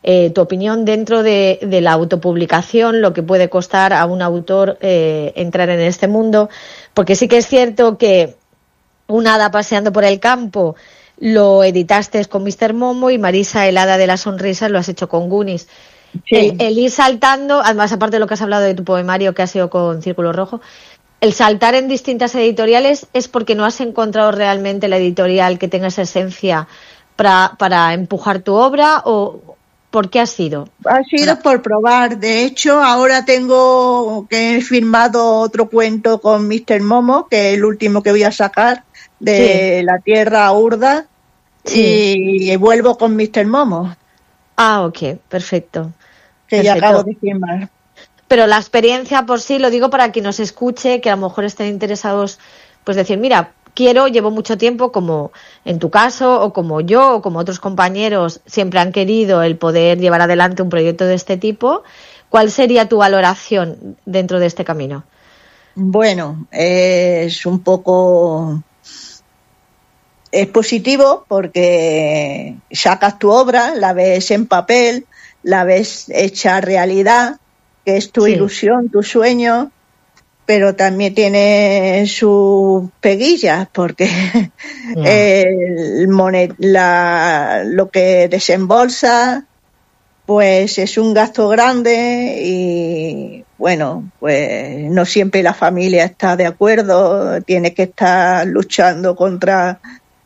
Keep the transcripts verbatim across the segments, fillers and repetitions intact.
eh, tu opinión dentro de, de la autopublicación, lo que puede costar a un autor eh, entrar en este mundo, porque sí que es cierto que Un hada paseando por el campo lo editaste con míster Momo y Marisa, el hada de las sonrisas, lo has hecho con Goonies. Sí. El, el ir saltando, además aparte de lo que has hablado de tu poemario que ha sido con Círculo Rojo, el saltar en distintas editoriales es porque no has encontrado realmente la editorial que tenga esa esencia para, para empujar tu obra, o ¿por qué ha sido? Ha sido por probar. De hecho, ahora tengo que he firmado otro cuento con míster Momo, que es el último que voy a sacar, de sí. La Tierra Urda, sí. y, y vuelvo con míster Momo. Ah, ok, perfecto. Que perfecto. Ya acabo de firmar. Pero la experiencia por sí, lo digo para quien nos escuche, que a lo mejor estén interesados, pues decir, mira, quiero, llevo mucho tiempo, como en tu caso, o como yo, o como otros compañeros, siempre han querido el poder llevar adelante un proyecto de este tipo. ¿Cuál sería tu valoración dentro de este camino? Bueno, es un poco... Es positivo porque sacas tu obra, la ves en papel, la ves hecha realidad, que es tu sí. ilusión, tu sueño, pero también tiene sus peguillas, porque yeah. el monet, la, lo que desembolsa, pues es un gasto grande y, bueno, pues no siempre la familia está de acuerdo, tiene que estar luchando contra...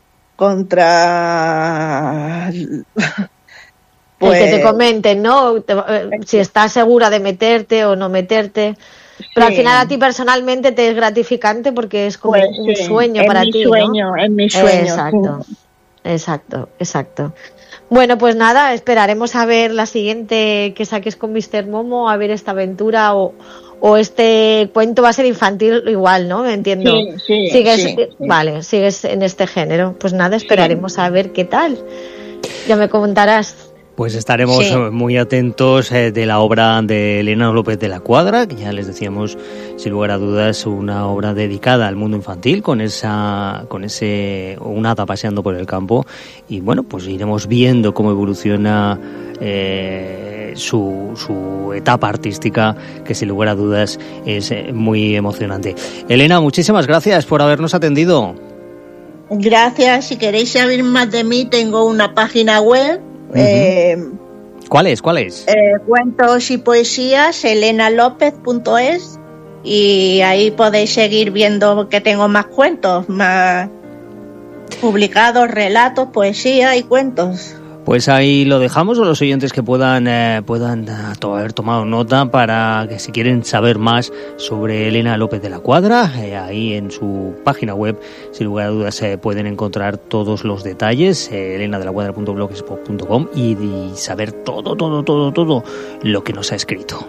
contra... Pues, el que te comenten, ¿no? Te, si estás segura de meterte o no meterte. Pero sí. Al final a ti personalmente te es gratificante porque es como pues, un sí. sueño es para mi ti, sueño, ¿no? Es mi sueño. Exacto, sí. exacto, exacto. Bueno, pues nada, esperaremos a ver la siguiente que saques con míster Momo, a ver esta aventura o, o este cuento va a ser infantil igual, ¿no? Entiendo. Sí, sí, sigues, sí, sí. Vale, sigues en este género. Pues nada, esperaremos sí. a ver qué tal. Ya me comentarás. Pues estaremos sí. muy atentos eh, de la obra de Elena López de la Cuadra, que ya les decíamos, sin lugar a dudas, una obra dedicada al mundo infantil, con esa, con ese Un hada paseando por el campo. Y bueno, pues iremos viendo cómo evoluciona eh, su, su etapa artística, que sin lugar a dudas es eh, muy emocionante. Elena, muchísimas gracias por habernos atendido. Gracias. Si queréis saber más de mí, tengo una página web. Uh-huh. Eh, ¿Cuál es? ¿Cuál es? Eh, cuentos y poesías, elena lópez punto es, y ahí podéis seguir viendo que tengo más cuentos, más publicados, relatos, poesía y cuentos. Pues ahí lo dejamos, a los oyentes que puedan eh, puedan haber tomado nota para que si quieren saber más sobre Elena López de la Cuadra, eh, ahí en su página web, sin lugar a dudas, se eh, pueden encontrar todos los detalles, eh, elena de la cuadra punto blogspot punto com, y, y saber todo, todo, todo, todo lo que nos ha escrito.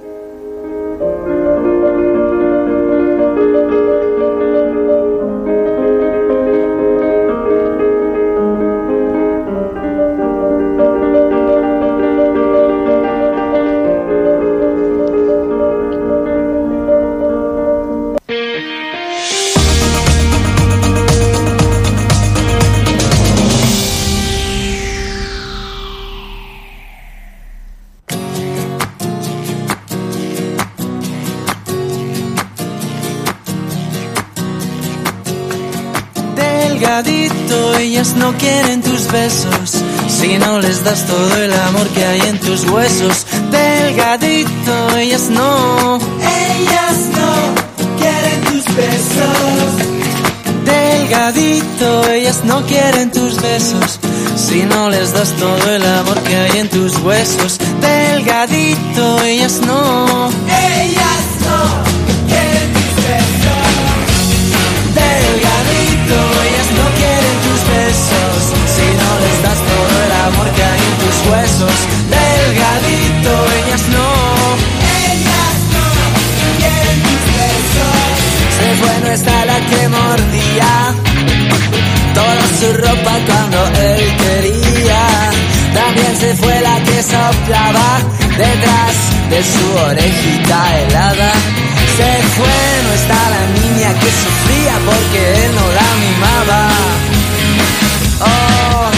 Ellas no quieren tus besos si no les das todo el amor que hay en tus huesos. Delgadito, ellas no, ellas no quieren tus besos. Delgadito, ellas no quieren tus besos si no les das todo el amor que hay en tus huesos. Delgadito, ellas no, ellas no quieren tus besos. Delgadito, ellas no quieren tus besos si no les das todo el amor que hay en tus huesos. Delgadito, ellas no, ellas no quieren tus besos. Se fue, no está la que mordía toda su ropa cuando él quería. También se fue la que soplaba detrás de su orejita helada. Se fue, no está la niña que sufría porque él no la mimaba. Oh,